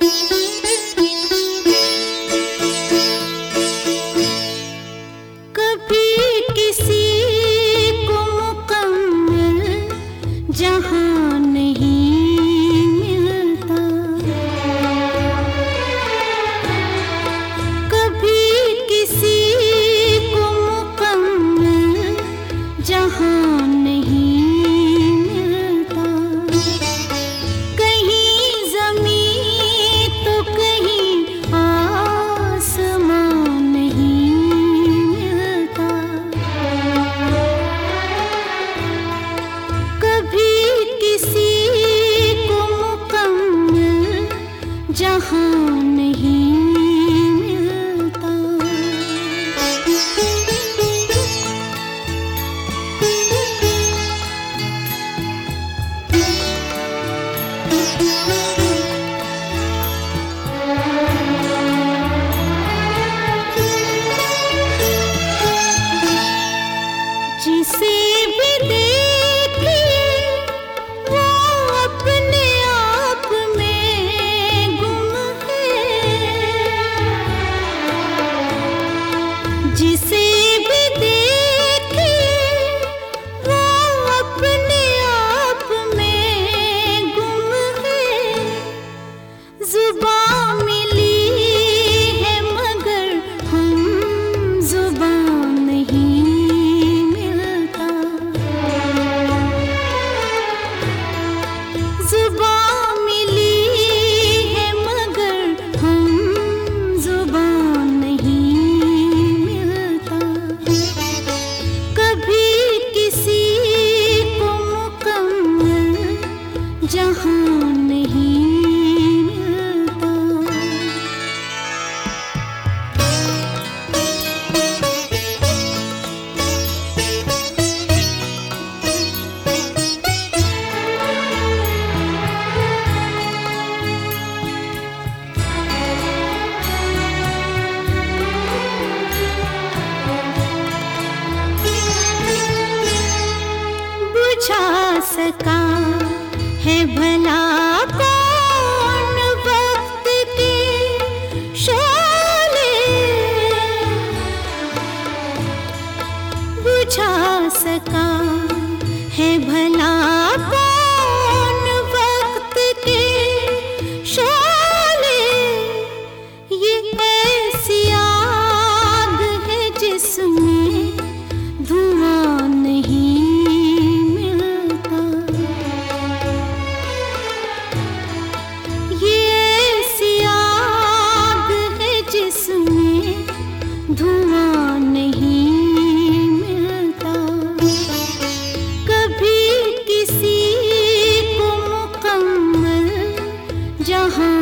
जहाँ नहीं मिलता, कभी किसी को मुकम्मल जहाँ नहीं मिलता। कहीं ज़मीं तो कहीं आसमां नहीं मिलता। कभी किसी को मुकम्मल जहाँ नहीं मिलता। जिसे भी देखिए वो अपने आप में गुम है। जिसे भी देखिए वो अपने आप में गुम है। जुबान मिली है मगर हम जुबान नहीं मिलता। जुबान मिली है मगर हम जुबान नहीं मिलता। कभी किसी को मुकम्मल जहाँ नहीं मिलता। बुझा सका है भला कौन वक्त के शोले। बुझा सका है भला कौन वक्त के शोले। ये ऐसी आग है जिसमें धुआं नहीं मिलता। ये ऐसी आग है जिसमें धुआं नहीं मिलता। कभी किसी को मुकम्मल जहाँ